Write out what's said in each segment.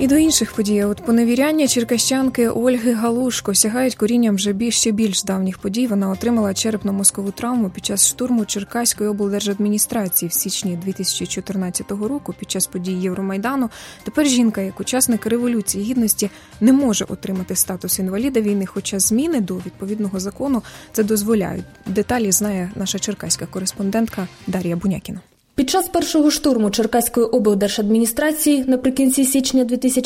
І до інших подій. От поневіряння черкащанки Ольги Галушко сягають корінням вже ще більш давніх подій. Вона отримала черепно-мозкову травму під час штурму Черкаської облдержадміністрації в січні 2014 року під час подій Євромайдану. Тепер жінка, як учасник Революції Гідності, не може отримати статус інваліда війни, хоча зміни до відповідного закону це дозволяють. Деталі знає наша черкаська кореспондентка Дар'я Бунякіна. Під час першого штурму Черкаської облдержадміністрації наприкінці січня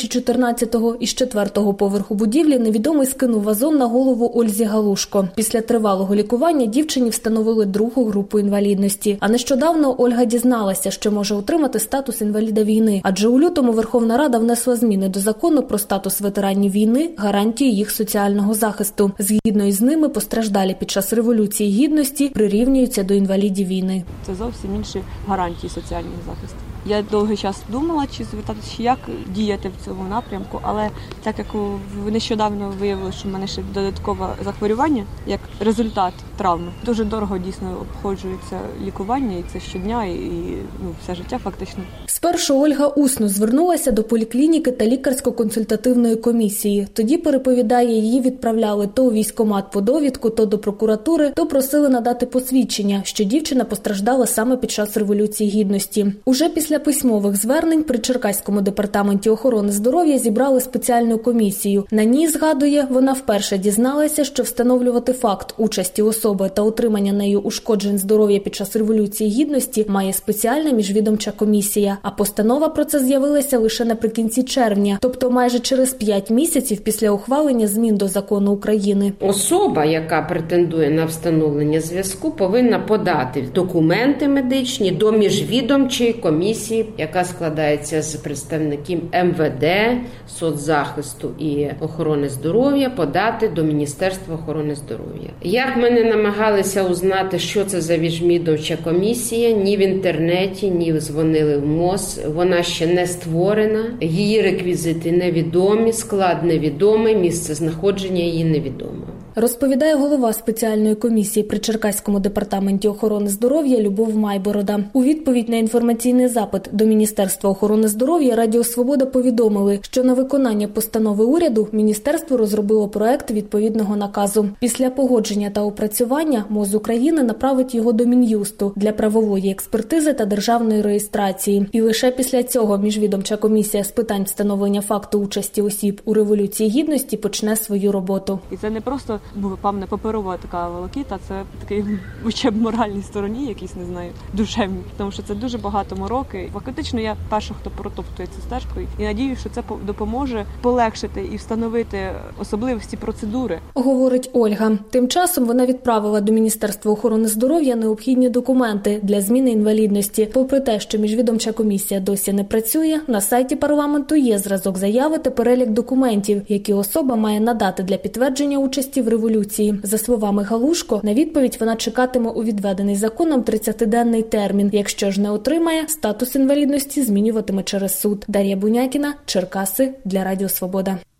2014-го із 4-го поверху будівлі невідомий скинув вазон на голову Ользі Галушко. Після тривалого лікування дівчині встановили 2-гу групу інвалідності. А нещодавно Ольга дізналася, що може отримати статус інваліда війни. Адже у лютому Верховна Рада внесла зміни до закону про статус ветеранів війни, гарантії їх соціального захисту. Згідно із ними, постраждалі під час Революції Гідності прирівнюються до інвалідів війни. Це зовсім інші гарантії соціального захисту. Я довгий час думала, чи звертатися, як діяти в цьому напрямку, але так як нещодавно виявилося, що в мене ще додаткове захворювання, як результат травми, дуже дорого дійсно обходжується лікування, і це щодня, і все життя фактично. Спершу Ольга усно звернулася до поліклініки та лікарсько-консультативної комісії. Тоді, переповідає, її відправляли то у військкомат по довідку, то до прокуратури, то просили надати посвідчення, що дівчина постраждала саме під час Революції Гідності. Уже після письмових звернень при Черкаському департаменті охорони здоров'я зібрали спеціальну комісію. На ній, згадує, вона вперше дізналася, що встановлювати факт участі особи та отримання нею ушкоджень здоров'я під час Революції Гідності має спеціальна міжвідомча комісія. А постанова про це з'явилася лише наприкінці червня, тобто майже через 5 місяців після ухвалення змін до закону України. Особа, яка претендує на встановлення зв'язку, повинна подати документи медичні до міжвідомчої комісії, яка складається з представників МВД, соцзахисту і охорони здоров'я, подати до Міністерства охорони здоров'я. Як ми не намагалися узнати, що це за міжвідомча комісія, ні в інтернеті, ні дзвонили в МОЗ, вона ще не створена, її реквізити невідомі, склад невідомий, місце знаходження її невідомо. Розповідає голова спеціальної комісії при Черкаському департаменті охорони здоров'я Любов Майборода. У відповідь на інформаційний запит до Міністерства охорони здоров'я Радіо Свобода повідомили, що на виконання постанови уряду міністерство розробило проект відповідного наказу. Після погодження та опрацювання МОЗ України направить його до Мін'юсту для правової експертизи та державної реєстрації. І лише після цього міжвідомча комісія з питань встановлення факту участі осіб у Революції Гідності почне свою роботу. І це не просто певна паперова така волокіта, це такий хоча б моральній стороні, якийсь, не знаю, душевній, тому що це дуже багато мороки. Фактично я перша, хто протоптує цю стежку, і надію, що це допоможе полегшити і встановити особливості процедури. Говорить Ольга. Тим часом вона відправила до Міністерства охорони здоров'я необхідні документи для зміни інвалідності. Попри те, що міжвідомча комісія досі не працює, на сайті парламенту є зразок заяви та перелік документів, які особа має надати для підтвердження участі в революції. За словами Галушко, на відповідь вона чекатиме у відведений законом 30-денний термін. Якщо ж не отримає, статус інвалідності змінюватиме через суд. Дар'я Бунякіна, Черкаси, для Радіо Свобода.